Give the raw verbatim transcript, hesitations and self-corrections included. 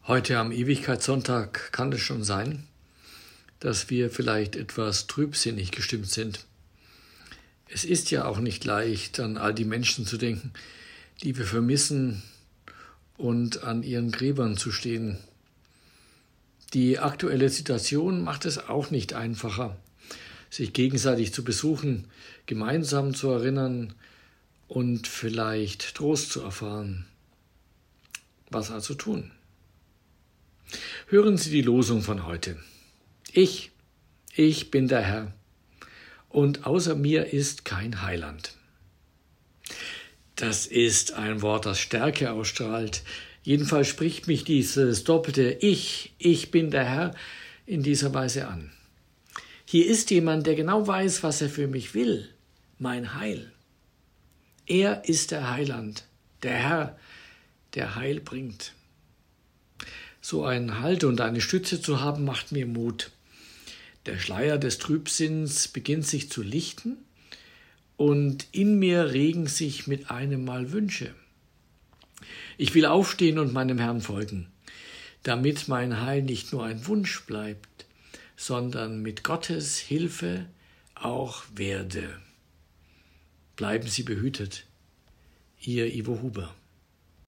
Heute am Ewigkeitssonntag kann es schon sein, dass wir vielleicht etwas trübsinnig gestimmt sind. Es ist ja auch nicht leicht, an all die Menschen zu denken, die wir vermissen und an ihren Gräbern zu stehen. Die aktuelle Situation macht es auch nicht einfacher, sich gegenseitig zu besuchen, gemeinsam zu erinnern und vielleicht Trost zu erfahren. Was also tun? Hören Sie die Losung von heute. Ich, ich bin der Herr, und außer mir ist kein Heiland. Das ist ein Wort, das Stärke ausstrahlt. Jedenfalls spricht mich dieses doppelte Ich, ich bin der Herr, in dieser Weise an. Hier ist jemand, der genau weiß, was er für mich will, mein Heil. Er ist der Heiland, der Herr, der Heil bringt. So einen Halt und eine Stütze zu haben, macht mir Mut. Der Schleier des Trübsinns beginnt sich zu lichten und in mir regen sich mit einem Mal Wünsche. Ich will aufstehen und meinem Herrn folgen, damit mein Heil nicht nur ein Wunsch bleibt, sondern mit Gottes Hilfe auch werde. Bleiben Sie behütet. Ihr Ivo Huber.